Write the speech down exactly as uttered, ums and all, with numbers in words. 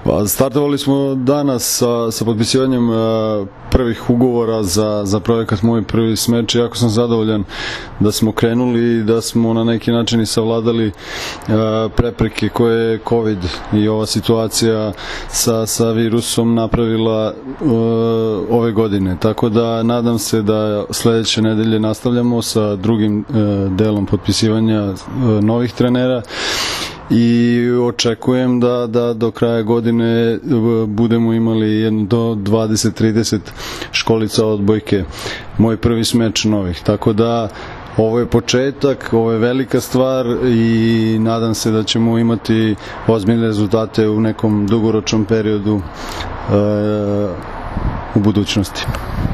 Pa, startovali smo danas sa, sa potpisivanjem a, prvih ugovora za, za projekat Moj prvi smeč. Jako sam zadovoljan da smo krenuli i da smo na neki način i savladali a, prepreke koje je COVID i ova situacija sa, sa virusom napravila a, ove godine. Tako da nadam se da sledeće nedelje nastavljamo sa drugim a, delom potpisivanja a, novih trenera i očekujem da, da do kraja godine budemo imali jedno do dvadeset trideset školica odbojke, Moj prvi smeč novih. Tako da ovo je početak, ovo je velika stvar i nadam se da ćemo imati ozbiljne rezultate u nekom dugoročnom periodu e, u budućnosti.